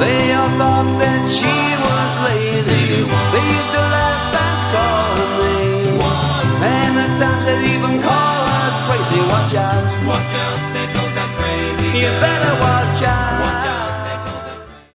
They all thought that she was lazy. They used to laugh and call her names, and at times they'd even call